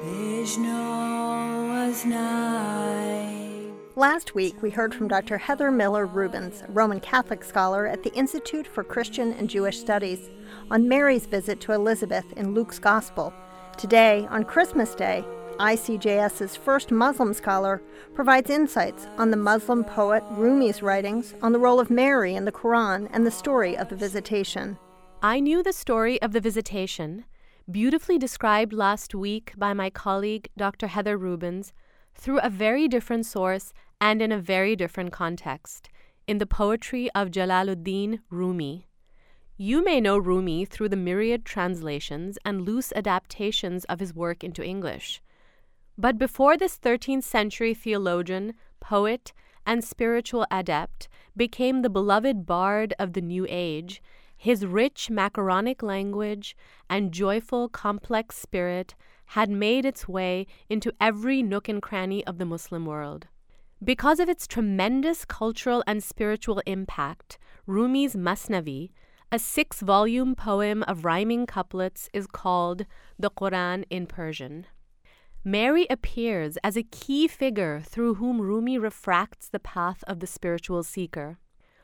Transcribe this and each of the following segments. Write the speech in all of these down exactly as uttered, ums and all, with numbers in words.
Last week, we heard from Doctor Heather Miller Rubens, a Roman Catholic scholar at the Institute for Christian and Jewish Studies, on Mary's visit to Elizabeth in Luke's Gospel. Today, on Christmas Day, ICJS's first Muslim scholar provides insights on the Muslim poet Rumi's writings on the role of Mary in the Quran and the story of the Visitation. I knew the story of the Visitation, beautifully described last week by my colleague Doctor Heather Rubens, through a very different source and in a very different context, in the poetry of Jalaluddin Rumi. You may know Rumi through the myriad translations and loose adaptations of his work into English. But before this thirteenth century theologian, poet, and spiritual adept became the beloved bard of the New Age, his rich macaronic language and joyful, complex spirit had made its way into every nook and cranny of the Muslim world. Because of its tremendous cultural and spiritual impact, Rumi's Masnavi, a six-volume poem of rhyming couplets, is called the Quran in Persian. Mary appears as a key figure through whom Rumi refracts the path of the spiritual seeker.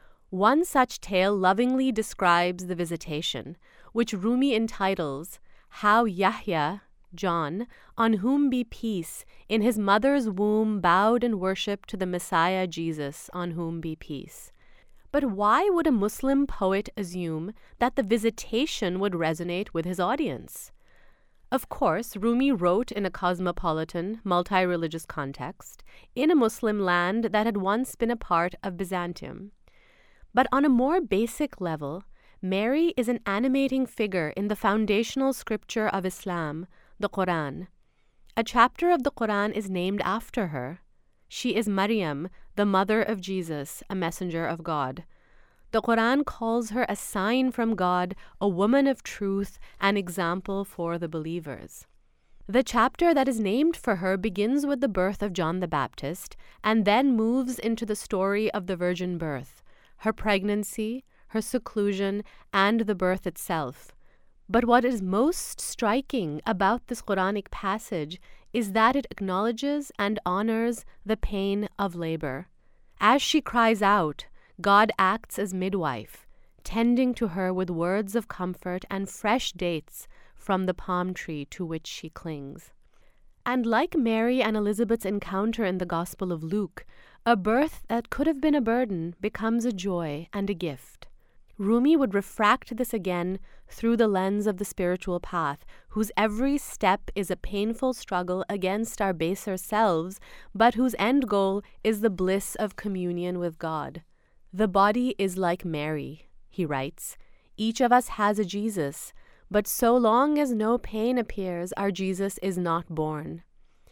One such tale lovingly describes the Visitation, which Rumi entitles, How Yahya, John, on whom be peace, in his mother's womb bowed and worshipped to the Messiah Jesus, on whom be peace. But why would a Muslim poet assume that the Visitation would resonate with his audience? Of course, Rumi wrote in a cosmopolitan, multi-religious context, in a Muslim land that had once been a part of Byzantium. But on a more basic level, Mary is an animating figure in the foundational scripture of Islam, the Quran. A chapter of the Quran is named after her. She is Maryam, the mother of Jesus, a messenger of God. The Quran calls her a sign from God, a woman of truth, an example for the believers. The chapter that is named for her begins with the birth of John the Baptist and then moves into the story of the virgin birth, her pregnancy, her seclusion, and the birth itself. But what is most striking about this Quranic passage is that it acknowledges and honors the pain of labor. As she cries out, God acts as midwife, tending to her with words of comfort and fresh dates from the palm tree to which she clings. And like Mary and Elizabeth's encounter in the Gospel of Luke, a birth that could have been a burden becomes a joy and a gift. Rumi would refract this again through the lens of the spiritual path, whose every step is a painful struggle against our baser selves, but whose end goal is the bliss of communion with God. The body is like Mary, he writes. Each of us has a Jesus, but so long as no pain appears, our Jesus is not born.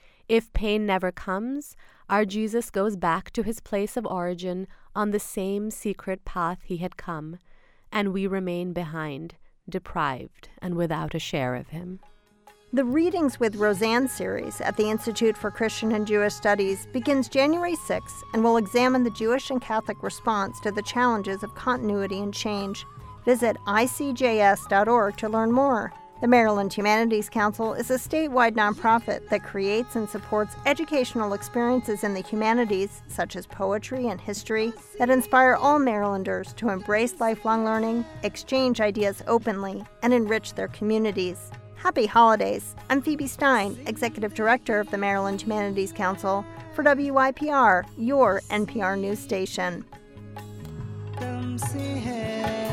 If pain never comes, our Jesus goes back to his place of origin on the same secret path he had come, and we remain behind, deprived and without a share of him. The Readings with Roseanne series at the Institute for Christian and Jewish Studies begins January sixth and will examine the Jewish and Catholic response to the challenges of continuity and change. Visit I C J S dot org to learn more. The Maryland Humanities Council is a statewide nonprofit that creates and supports educational experiences in the humanities, such as poetry and history, that inspire all Marylanders to embrace lifelong learning, exchange ideas openly, and enrich their communities. Happy holidays! I'm Phoebe Stein, Executive Director of the Maryland Humanities Council, for W I P R, your N P R news station.